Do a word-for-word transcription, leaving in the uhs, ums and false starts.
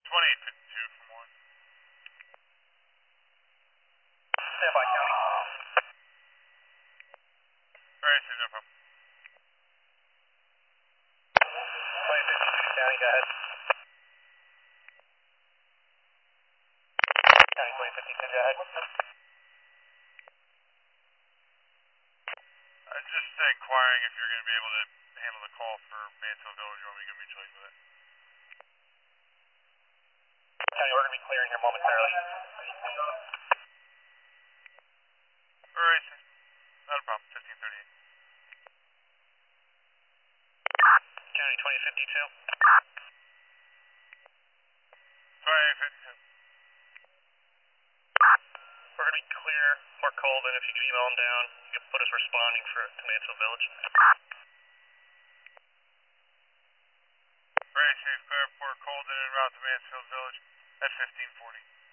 twenty-eight fifty-two from one. Stand by, County. Alright, no problem. twenty fifty-two, County, go ahead. County twenty fifty-two, go ahead. I'm just inquiring if you're going to be able to handle the call for Mansfield Village, or are we going to be mutually with it? County, we're going to be clearing here momentarily. Alright, not a problem. fifteen thirty-eight. County twenty fifty-two. twenty-eight fifty-two. We're going to be clear. Mark Colvin, if you could email him down, you can put us responding for to Mansfield Village. Alright, safe clear for Colden en route to Mansfield Village at fifteen forty.